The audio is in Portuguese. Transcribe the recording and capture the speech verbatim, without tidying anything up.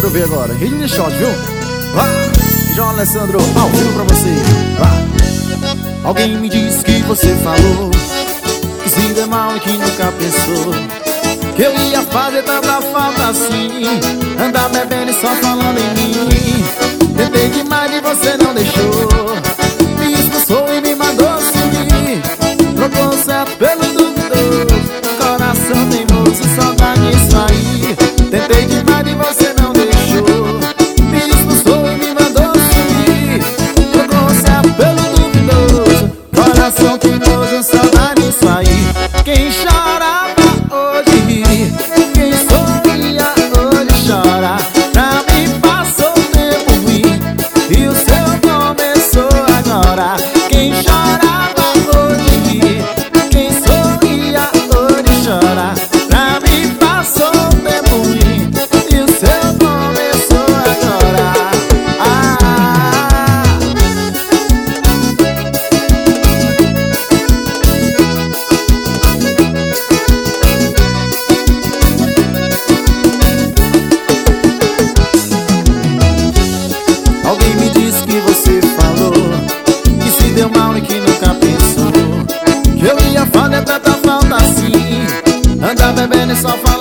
Alessandro veio agora, ritmo de shot, viu? Vai, João Alessandro, ao vivo pra você. Vai. Alguém me disse que você falou que se der mal e que nunca pensou que eu ia fazer tanta falta assim, andar bebendo e só falando em mim. Tentei demais e você não deixou, me expulsou e me mandou sumir. Trocou o certo pelo duvidoso, coração teimoso, só dá nisso aí. Tentei demais e você não deixou, me expulsou e me mandou sumir. Trocou o certo pelo duvidoso, coração teimoso, só dá nisso aí. Quem chorava hoje ri, quem sorria hoje chora. Pra mim passou o tempo ruim e o seu começou agora. Quem chorava hoje ri, quem sorria hoje chora. Pra mim passou o tempo ruim e o seu começou agora. Ah, alguém me disse que você falou que se deu mal e que nunca pensou que eu ia fazer tanta falta assim, andar bebendo e só falando